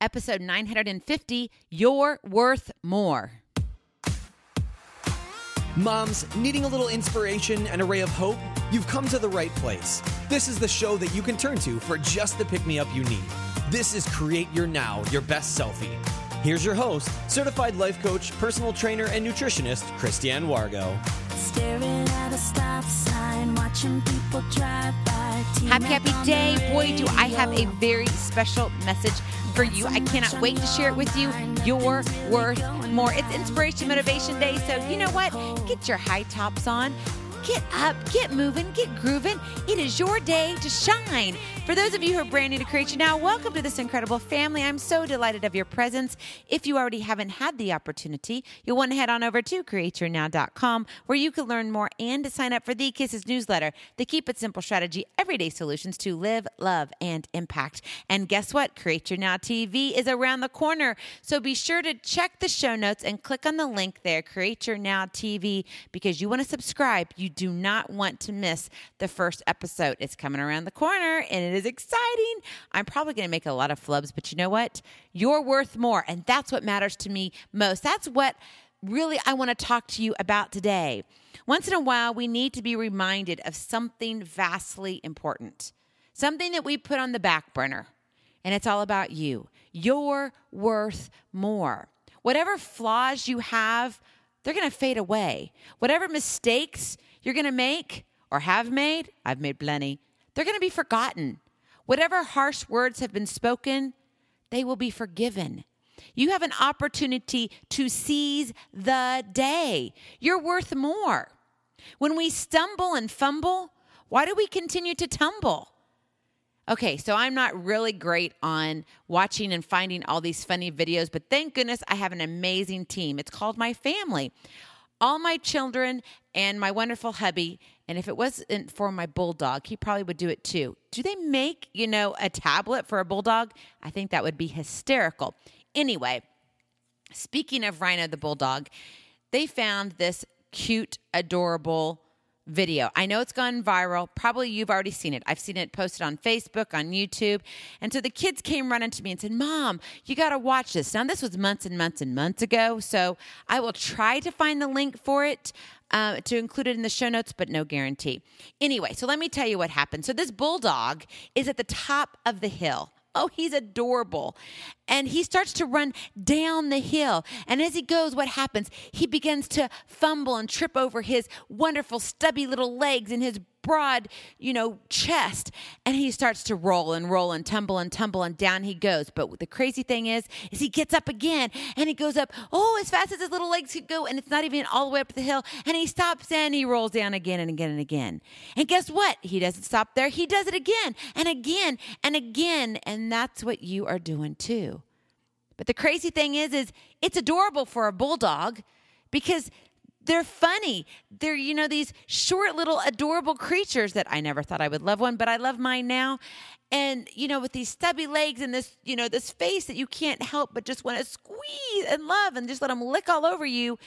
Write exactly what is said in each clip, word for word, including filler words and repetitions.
episode nine hundred fifty, You're Worth More. Moms, needing a little inspiration and a ray of hope? You've come to the right place. This is the show that you can turn to for just the pick-me-up you need. This is Create Your Now, Your Best Selfie. Here's your host, certified life coach, personal trainer, and nutritionist, Christiane Wargo. Staring at a stop sign, watching people drive by. Happy, happy day. Boy, do I have a very special message for you. I cannot wait to share it with you. You're worth more. It's Inspiration Motivation Day, so you know what? Get your high tops on. Get up, get moving, get grooving. It is your day to shine. For those of you who are brand new to Create Your Now, welcome to this incredible family. I'm so delighted of your presence. If you already haven't had the opportunity, you'll want to head on over to create your now dot com where you can learn more and to sign up for the Kisses newsletter, the Keep It Simple Strategy, everyday solutions to live, love, and impact. And guess what? Create Your Now T V is around the corner. So be sure to check the show notes and click on the link there, Create Your Now T V, because you want to subscribe. You do not want to miss the first episode. It's coming around the corner and it is exciting. I'm probably going to make a lot of flubs, but you know what? You're worth more. And that's what matters to me most. That's what really I want to talk to you about today. Once in a while, we need to be reminded of something vastly important, something that we put on the back burner. And it's all about you. You're worth more. Whatever flaws you have, they're going to fade away. Whatever mistakes you're going to make or have made, I've made plenty, they're going to be forgotten. Whatever harsh words have been spoken, they will be forgiven. You have an opportunity to seize the day. You're worth more. When we stumble and fumble, why do we continue to tumble? Okay, so I'm not really great on watching and finding all these funny videos, but thank goodness I have an amazing team. It's called my family. All my children and my wonderful hubby, and if it wasn't for my bulldog, he probably would do it too. Do they make, you know, a tablet for a bulldog? I think that would be hysterical. Anyway, speaking of Rhino the bulldog, they found this cute, adorable video. I know it's gone viral. Probably you've already seen it. I've seen it posted on Facebook, on YouTube. And so the kids came running to me and said, Mom, you got to watch this. Now, this was months and months and months ago. So I will try to find the link for it uh, to include it in the show notes, but no guarantee. Anyway, so let me tell you what happened. So this bulldog is at the top of the hill. Oh, he's adorable. And he starts to run down the hill. And as he goes, what happens? He begins to fumble and trip over his wonderful stubby little legs and his broad, you know, chest. And he starts to roll and roll and tumble and tumble and down he goes. But the crazy thing is, is he gets up again and he goes up, oh, as fast as his little legs could go. And it's not even all the way up the hill. And he stops and he rolls down again and again and again. And guess what? He doesn't stop there. He does it again and again and again. And that's what you are doing too. But the crazy thing is, is it's adorable for a bulldog because they're funny. They're, you know, these short little adorable creatures that I never thought I would love one, but I love mine now. And, you know, with these stubby legs and this, you know, this face that you can't help but just want to squeeze and love and just let them lick all over you.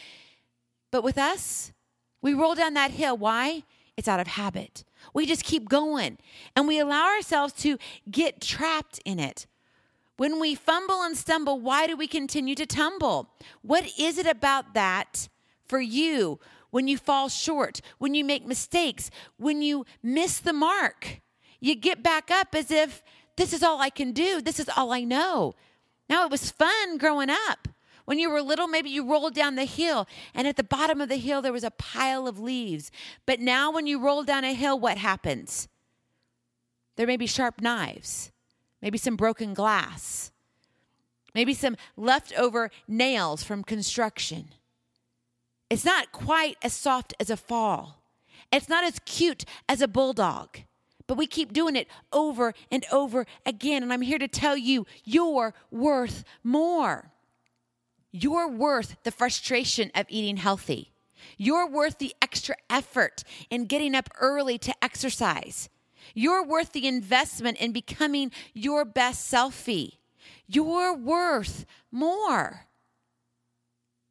But with us, we roll down that hill. Why? It's out of habit. We just keep going and we allow ourselves to get trapped in it. When we fumble and stumble, why do we continue to tumble? What is it about that for you when you fall short, when you make mistakes, when you miss the mark? You get back up as if this is all I can do. This is all I know. Now, it was fun growing up. When you were little, maybe you rolled down the hill, and at the bottom of the hill, there was a pile of leaves. But now when you roll down a hill, what happens? There may be sharp knives. Maybe some broken glass. Maybe some leftover nails from construction. It's not quite as soft as a fall. It's not as cute as a bulldog. But we keep doing it over and over again. And I'm here to tell you, you're worth more. You're worth the frustration of eating healthy. You're worth the extra effort in getting up early to exercise. You're worth the investment in becoming your best selfie. You're worth more.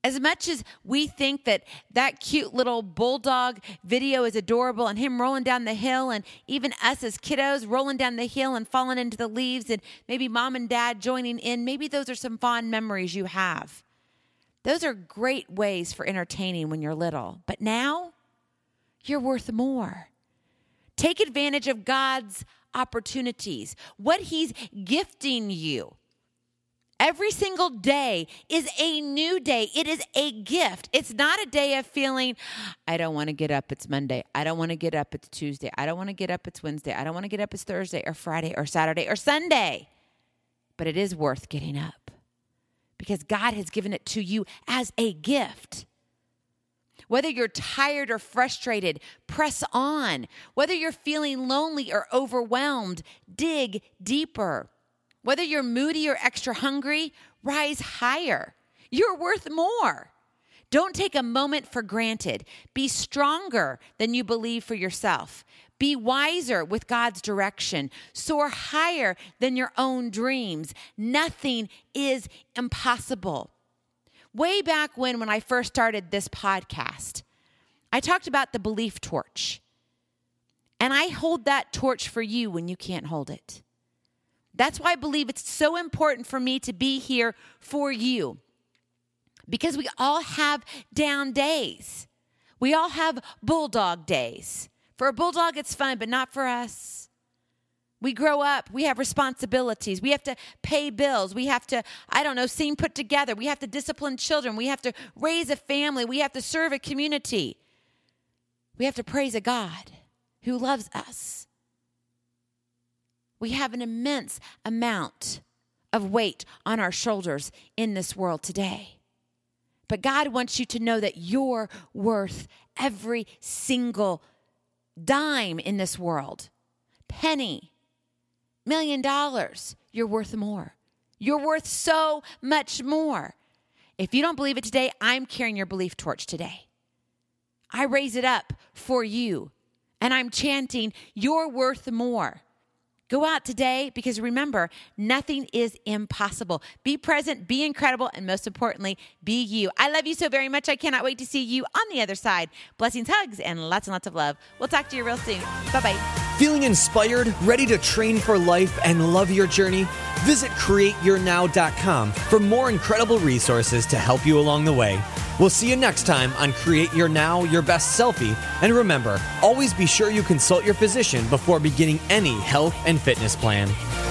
As much as we think that that cute little bulldog video is adorable and him rolling down the hill and even us as kiddos rolling down the hill and falling into the leaves and maybe mom and dad joining in, maybe those are some fond memories you have. Those are great ways for entertaining when you're little. But now, you're worth more. Take advantage of God's opportunities, what he's gifting you. Every single day is a new day. It is a gift. It's not a day of feeling, I don't want to get up. It's Monday. I don't want to get up. It's Tuesday. I don't want to get up. It's Wednesday. I don't want to get up. It's Thursday or Friday or Saturday or Sunday. But it is worth getting up because God has given it to you as a gift. Whether you're tired or frustrated, press on. Whether you're feeling lonely or overwhelmed, dig deeper. Whether you're moody or extra hungry, rise higher. You're worth more. Don't take a moment for granted. Be stronger than you believe for yourself. Be wiser with God's direction. Soar higher than your own dreams. Nothing is impossible. Way back when, when I first started this podcast, I talked about the belief torch. And I hold that torch for you when you can't hold it. That's why I believe it's so important for me to be here for you. Because we all have down days. We all have bulldog days. For a bulldog, it's fun, but not for us. We grow up. We have responsibilities. We have to pay bills. We have to, I don't know, seem put together. We have to discipline children. We have to raise a family. We have to serve a community. We have to praise a God who loves us. We have an immense amount of weight on our shoulders in this world today. But God wants you to know that you're worth every single dime in this world. Penny, million dollars, you're worth more. You're worth so much more. If you don't believe it today, I'm carrying your belief torch today. I raise it up for you, and I'm chanting, you're worth more. Go out today because remember, nothing is impossible. Be present, be incredible, and most importantly, be you. I love you so very much. I cannot wait to see you on the other side. Blessings, hugs, and lots and lots of love. We'll talk to you real soon. Bye-bye. Feeling inspired, ready to train for life, and love your journey? Visit create your now dot com for more incredible resources to help you along the way. We'll see you next time on Create Your Now, Your Best Selfie. And remember, always be sure you consult your physician before beginning any health and fitness plan.